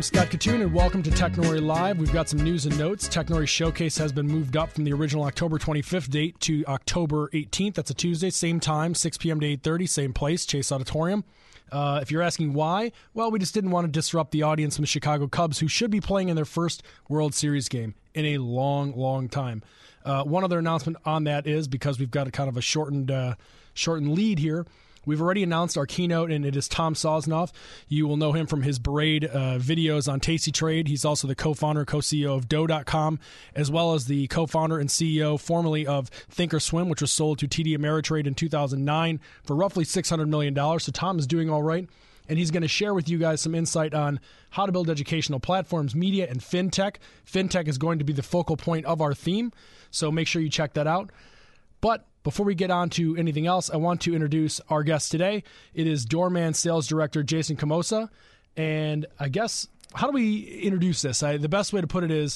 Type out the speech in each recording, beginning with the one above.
I'm Scott Katoon, and welcome to Technori Live. We've got some news and notes. Technori Showcase has been moved up from the original October 25th date to October 18th. That's a Tuesday, same time, 6 p.m. to 8:30, same place, Chase Auditorium. If you're asking why, well, we just didn't want to disrupt the audience from the Chicago Cubs, who should be playing in their first World Series game in a long, long time. One other announcement on that is, because we've got a kind of a shortened lead here, we've already announced our keynote, and it is Tom Sosnoff. You will know him from his Parade videos on Tasty Trade. He's also the co-founder and co-CEO of Dough.com, as well as the co-founder and CEO formerly of Thinkorswim, which was sold to TD Ameritrade in 2009 for roughly $600 million. So Tom is doing all right, and he's going to share with you guys some insight on how to build educational platforms, media, and fintech. Fintech is going to be the focal point of our theme, so make sure you check that out. But before we get on to anything else, I want to introduce our guest today. It is Doorman Sales Director Jason Camosa. And I guess, how do we introduce this? The best way to put it is,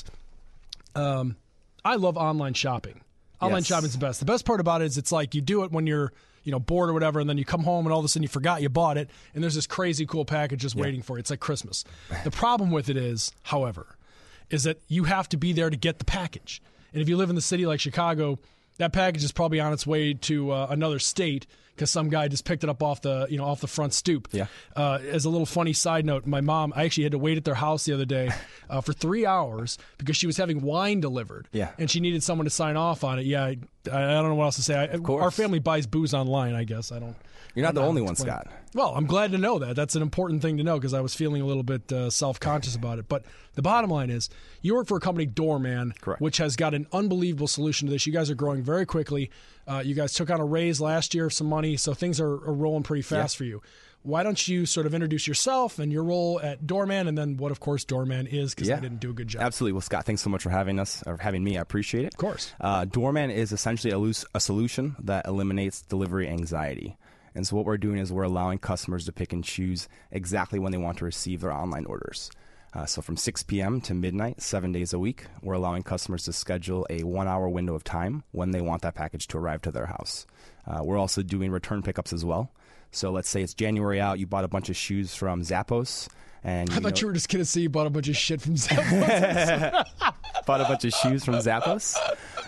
I love online shopping. Online shopping is the best. The best part about it is it's like you do it when you're bored or whatever, and then you come home and all of a sudden you forgot you bought it, and there's this crazy cool package just waiting for you. It's like Christmas. The problem with it is, however, is that you have to be there to get the package. And if you live in the city like Chicago, that package is probably on its way to another state because some guy just picked it up off the front stoop. Yeah. As a little funny side note, my mom, I actually had to wait at their house the other day for 3 hours because she was having wine delivered. Yeah. And she needed someone to sign off on it. Yeah. I don't know what else to say. Of course. Our family buys booze online, I guess. You're not the only one, Scott. Well, I'm glad to know that. That's an important thing to know because I was feeling a little bit self-conscious about it. But the bottom line is, you work for a company, Doorman, correct, which has got an unbelievable solution to this. You guys are growing very quickly. You guys took on a raise last year of some money, so things are rolling pretty fast for you. Why don't you sort of introduce yourself and your role at Doorman, and then what, of course, Doorman is, because I didn't do a good job. Absolutely. Well, Scott, thanks so much for having us, or having me. I appreciate it. Of course. Doorman is essentially a solution that eliminates delivery anxiety. And so what we're doing is we're allowing customers to pick and choose exactly when they want to receive their online orders. So from 6 p.m. to midnight, 7 days a week, we're allowing customers to schedule a 1-hour window of time when they want that package to arrive to their house. We're also doing return pickups as well. So let's say it's January out, you bought a bunch of shoes from Zappos. And I thought you were just going to say you bought a bunch of shit from Zappos. Bought a bunch of shoes from Zappos.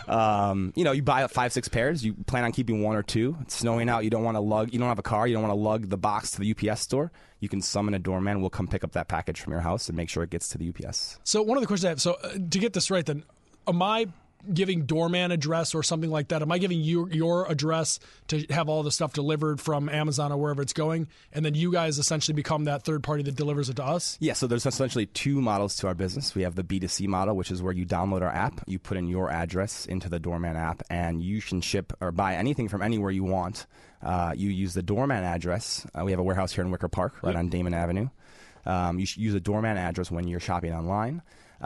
You buy 5-6 pairs. You plan on keeping 1 or 2. It's snowing out. You don't want to lug. You don't have a car. You don't want to lug the box to the UPS store. You can summon a Doorman. We'll come pick up that package from your house and make sure it gets to the UPS. So one of the questions I have, to get this right then, am I giving Doorman address or something like that? Am I giving you your address to have all the stuff delivered from Amazon or wherever it's going, and then you guys essentially become that third party that delivers it to us? Yeah, so there's essentially 2 models to our business. We have the B2C model, which is where you download our app, you put in your address into the Doorman app, and you can ship or buy anything from anywhere you want. You use the Doorman address. We have a warehouse here in Wicker Park, right on Damon Avenue. You should use a Doorman address when you're shopping online.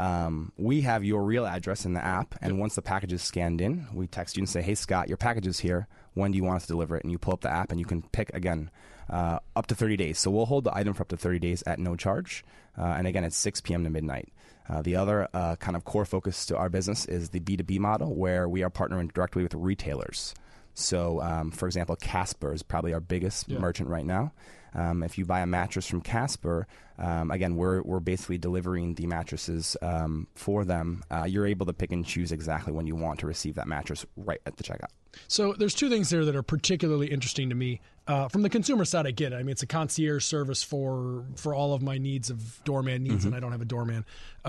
We have your real address in the app, and once the package is scanned in, we text you and say, hey, Scott, your package is here. When do you want us to deliver it? And you pull up the app, and you can pick, again, up to 30 days. So we'll hold the item for up to 30 days at no charge. And again, it's 6 p.m. to midnight. The other kind of core focus to our business is the B2B model, where we are partnering directly with retailers. So, for example, Casper is probably our biggest merchant right now. If you buy a mattress from Casper, again, we're basically delivering the mattresses for them. You're able to pick and choose exactly when you want to receive that mattress right at the checkout. So there's 2 things there that are particularly interesting to me. From the consumer side, I get it. I mean, it's a concierge service for all of my needs of Doorman needs, and I don't have a Doorman.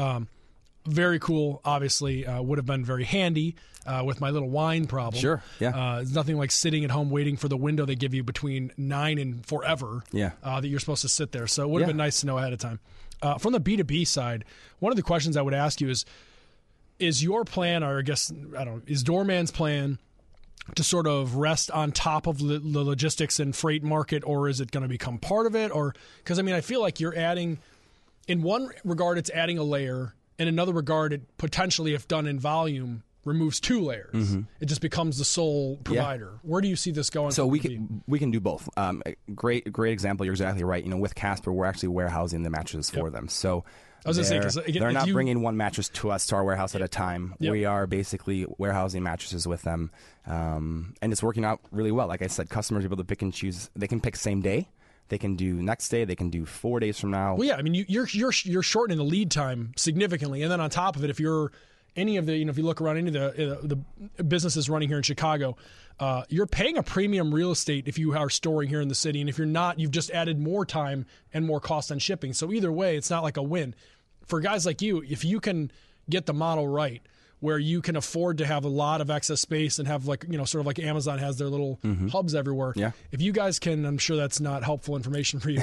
Very cool, obviously. Would have been very handy with my little wine problem. Sure, yeah. It's nothing like sitting at home waiting for the window they give you between 9 and forever that you're supposed to sit there. So it would have been nice to know ahead of time. From the B2B side, one of the questions I would ask you is your plan, or I guess, I don't know, is Doorman's plan to sort of rest on top of the logistics and freight market, or is it going to become part of it? Or, because, I mean, I feel like you're adding, in one regard, it's adding a layer. In another regard, it potentially, if done in volume, removes 2 layers. Mm-hmm. It just becomes the sole provider. Where do you see this going? So we can do both. Great example. You're exactly right. With Casper, we're actually warehousing the mattresses for them. So I was going to say, because they're not bringing one mattress to us, to our warehouse at a time. Yep. We are basically warehousing mattresses with them, and it's working out really well. Like I said, customers are able to pick and choose. They can pick same day. They can do next day. They can do 4 days from now. Well, yeah, I mean, you're shortening the lead time significantly, and then on top of it, if you're any of the, if you look around any of the businesses running here in Chicago, you're paying a premium real estate if you are storing here in the city, and if you're not, you've just added more time and more cost on shipping. So either way, it's not like a win for guys like you. If you can get the model right, where you can afford to have a lot of excess space and have sort of like Amazon has their little hubs everywhere. Yeah. If you guys can, I'm sure that's not helpful information for you.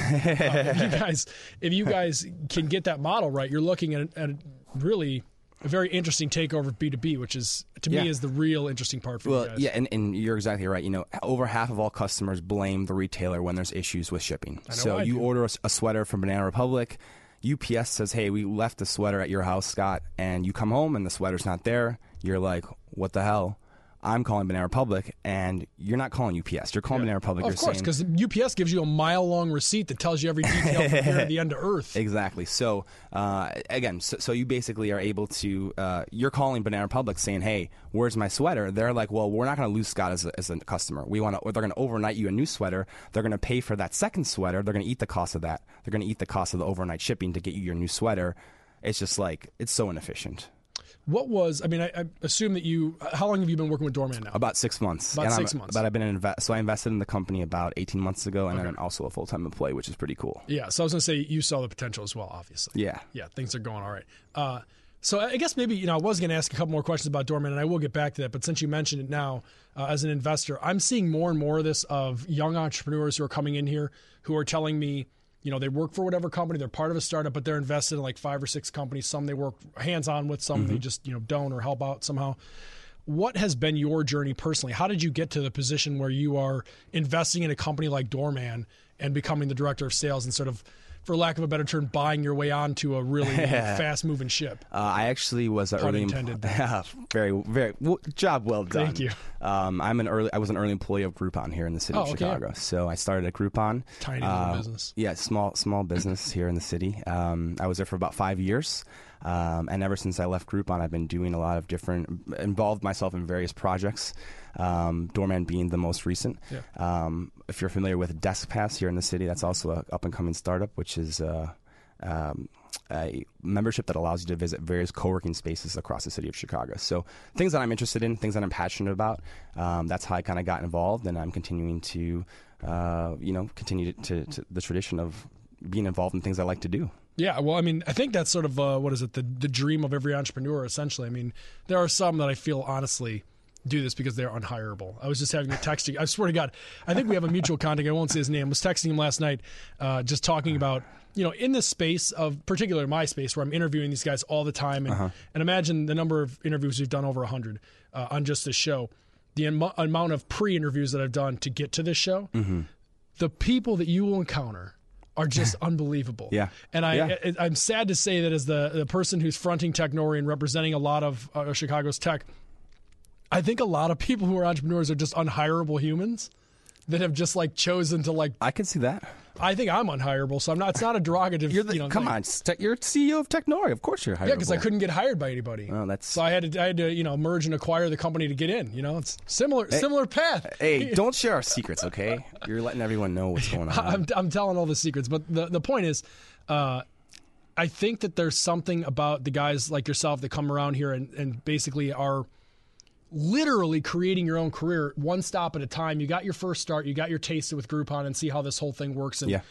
If you guys can get that model right, you're looking at really a very interesting takeover of B2B, which is, to me, is the real interesting part for you guys. Yeah, and you're exactly right. Over half of all customers blame the retailer when there's issues with shipping. So you order a sweater from Banana Republic, UPS says, hey, we left the sweater at your house, Scott, and you come home and the sweater's not there. You're like, what the hell? I'm calling Banana Republic, and you're not calling UPS. You're calling Banana Republic. Of course, because UPS gives you a mile-long receipt that tells you every detail from here to the end of Earth. Exactly. So, again, so you basically are able to, you're calling Banana Republic saying, hey, where's my sweater? They're like, well, we're not going to lose Scott as a customer. They're going to overnight you a new sweater. They're going to pay for that second sweater. They're going to eat the cost of that. They're going to eat the cost of the overnight shipping to get you your new sweater. It's just like, it's so inefficient. I assume that how long have you been working with Doorman now? About 6 months. About 6 months. But I've been so I invested in the company about 18 months ago, and then I'm also a full-time employee, which is pretty cool. Yeah, so I was going to say you saw the potential as well, obviously. Yeah. Yeah, things are going all right. So I guess maybe, I was going to ask a couple more questions about Doorman, and I will get back to that, but since you mentioned it now, as an investor, I'm seeing more and more of this of young entrepreneurs who are coming in here who are telling me, they work for whatever company, they're part of a startup, but they're invested in like 5 or 6 companies. Some they work hands-on with, some they just, don't or help out somehow. What has been your journey personally? How did you get to the position where you are investing in a company like Doorman and becoming the director of sales and sort of, for lack of a better term, buying your way onto a really fast-moving ship? I actually was an early very, very job well done. Thank you. I was an early employee of Groupon here in the city of Chicago. Yeah. So I started at Groupon. Tiny little business. Yeah, small business here in the city. I was there for about 5 years. And ever since I left Groupon, I've been doing a lot of involved myself in various projects, Doorman being the most recent. Yeah. If you're familiar with DeskPass here in the city, that's also an up-and-coming startup, which is a membership that allows you to visit various co-working spaces across the city of Chicago. So things that I'm interested in, things that I'm passionate about, that's how I kind of got involved, and I'm continuing to, continue to the tradition of being involved in things I like to do. Yeah, well, I mean, I think that's sort of, the dream of every entrepreneur, essentially. I mean, there are some that I feel honestly do this because they're unhireable. I was just having a texting. I swear to God, I think we have a mutual contact. I won't say his name. I was texting him last night, just talking about, in this space of, particularly my space, where I'm interviewing these guys all the time. And, and imagine the number of interviews we've done, over 100 on just this show. The amount of pre-interviews that I've done to get to this show, the people that you will encounter are just unbelievable. Yeah. And I'm sad to say that as the person who's fronting Technori and representing a lot of Chicago's tech, I think a lot of people who are entrepreneurs are just unhireable humans that have just chosen to I can see that. I think I'm unhireable, so it's not a derogative. Come on, you're CEO of Technori. Of course you're hireable. Yeah, because I couldn't get hired by anybody. Oh, so I had to merge and acquire the company to get in. It's similar path. Hey, don't share our secrets, okay? You're letting everyone know what's going on. I'm telling all the secrets, but the point is, I think that there's something about the guys like yourself that come around here and basically are literally creating your own career one stop at a time. You got your first start, you got your taste with Groupon and see how this whole thing works. And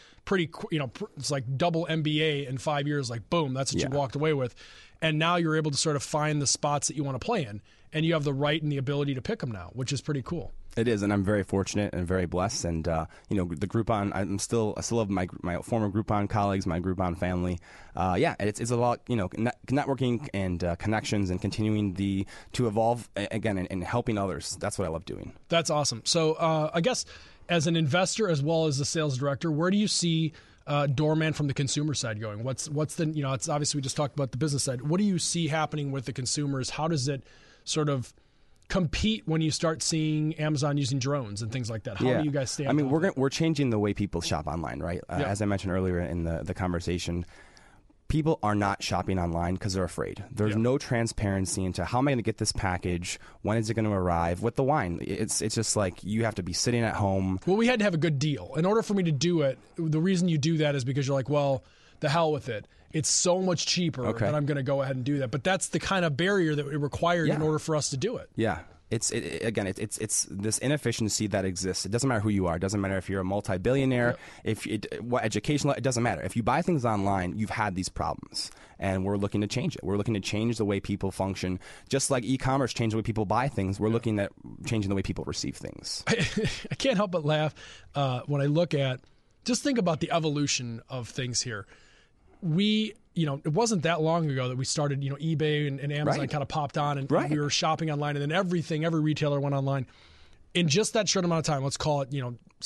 it's like double MBA in 5 years, boom, that's what you walked away with. And now you're able to sort of find the spots that you want to play in. And you have the right and the ability to pick them now, which is pretty cool. It is, and I'm very fortunate and very blessed. And the Groupon, I still love my former Groupon colleagues, my Groupon family. It's a lot, networking and connections, and continuing to evolve again and helping others. That's what I love doing. That's awesome. So I guess as an investor as well as a sales director, where do you see Doorman from the consumer side going? What's the it's obviously we just talked about the business side. What do you see happening with the consumers? How does it sort of compete when you start seeing Amazon using drones and things like that? How do you guys stay on top? We're changing the way people shop online, right? As I mentioned earlier in the conversation, people are not shopping online because they're afraid. There's no transparency into how am I going to get this package, when is it going to arrive. With the wine, it's just like you have to be sitting at home. Well, we had to have a good deal. In order for me to do it, the reason you do that is because you're like, well, the hell with it. It's so much cheaper that I'm going to go ahead and do that. But that's the kind of barrier that it required in order for us to do it. Yeah. It's this inefficiency that exists. It doesn't matter who you are. It doesn't matter if you're a multi-billionaire, what education. It doesn't matter. If you buy things online, you've had these problems, and we're looking to change it. We're looking to change the way people function, just like e-commerce changed the way people buy things. We're looking at changing the way people receive things. I can't help but laugh when I look at. Just think about the evolution of things here. It wasn't that long ago that we started, eBay and Amazon kind of popped on and we were shopping online, and then every retailer went online. In just that short amount of time, let's call it,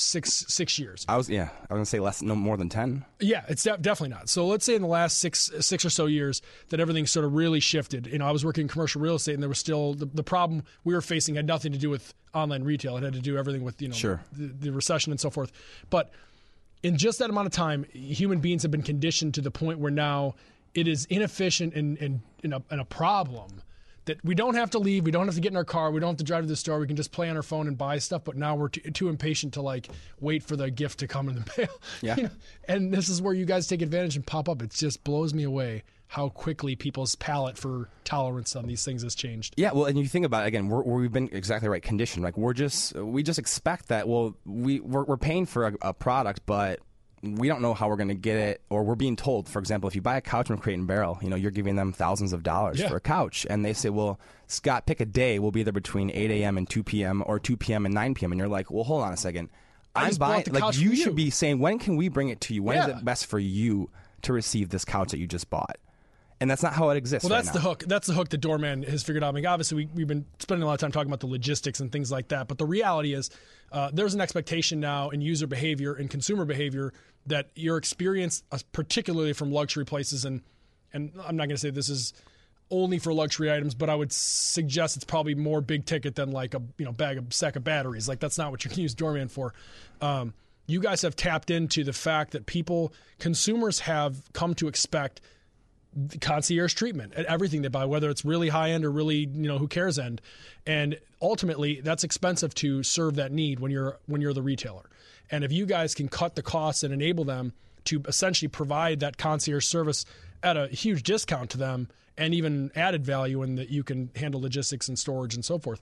6 years. I was going to say no more than 10. Yeah, it's definitely not. So let's say in the last six or so years that everything sort of really shifted. I was working in commercial real estate, and there was still the problem we were facing had nothing to do with online retail. It had to do everything with, the recession and so forth. But in just that amount of time, human beings have been conditioned to the point where now it is inefficient and a problem that we don't have to leave. We don't have to get in our car. We don't have to drive to the store. We can just play on our phone and buy stuff. But now we're too impatient to wait for the gift to come in the mail. Yeah. And this is where you guys take advantage and pop up. It just blows me away how quickly people's palate for tolerance on these things has changed. Yeah, well, and you think about it again, we've been exactly right conditioned. Like we just expect that. Well, we're paying for a product, but we don't know how we're going to get it, or we're being told. For example, if you buy a couch from Crate and Barrel, you're giving them thousands of dollars for a couch, and they say, "Well, Scott, pick a day. We'll be there between 8 a.m. and 2 p.m. or 2 p.m. and 9 p.m." And you're like, "Well, hold on a second. I'm buying. Like you should be saying, when can we bring it to you? When is it best for you to receive this couch that you just bought?" And that's not how it exists. Well, that's the hook. That's the hook that Doorman has figured out. I mean, obviously, we've been spending a lot of time talking about the logistics and things like that. But the reality is, there's an expectation now in user behavior and consumer behavior that your experience, particularly from luxury places, and I'm not going to say this is only for luxury items, but I would suggest it's probably more big ticket than like a sack of batteries. Like that's not what you can use Doorman for. You guys have tapped into the fact that consumers have come to expect concierge treatment at everything they buy, whether it's really high end or really who cares end, and ultimately that's expensive to serve that need when you're the retailer. And if you guys can cut the costs and enable them to essentially provide that concierge service at a huge discount to them, and even added value in that you can handle logistics and storage and so forth,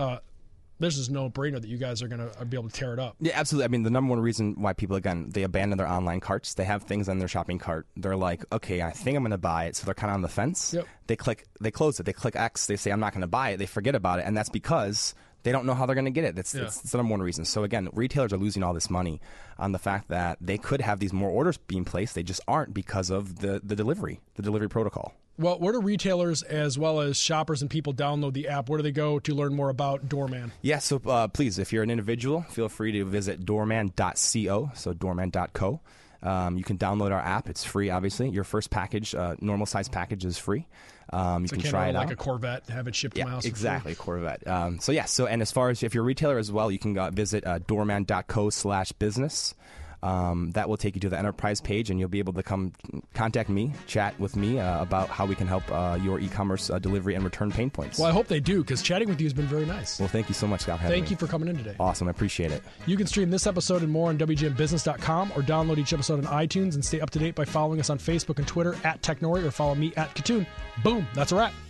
this is no brainer that you guys are going to be able to tear it up. Yeah, absolutely. I mean, the number one reason why people, again, they abandon their online carts, they have things on their shopping cart. They're like, okay, I think I'm going to buy it. So they're kind of on the fence. Yep. They close it. They click X. They say, I'm not going to buy it. They forget about it. And that's because they don't know how they're going to get it. That's the number one reason. So again, retailers are losing all this money on the fact that they could have these more orders being placed. They just aren't because of the delivery protocol. Well, where do retailers as well as shoppers and people download the app? Where do they go to learn more about Doorman? Yeah, so please, if you're an individual, feel free to visit doorman.co, so doorman.co. You can download our app. It's free, obviously. Your first package, normal size package, is free. You can try it out. Like a Corvette, have it shipped to my house. Exactly, Corvette. And as far as if you're a retailer as well, you can visit doorman.co/business. That will take you to the enterprise page, and you'll be able to come contact me, chat with me about how we can help your e-commerce delivery and return pain points. Well, I hope they do, because chatting with you has been very nice. Well, thank you so much, Scott. Thank you for coming in today. Awesome. I appreciate it. You can stream this episode and more on WGNbusiness.com or download each episode on iTunes and stay up to date by following us on Facebook and Twitter @Technori or follow me @Katoon. Boom. That's a wrap.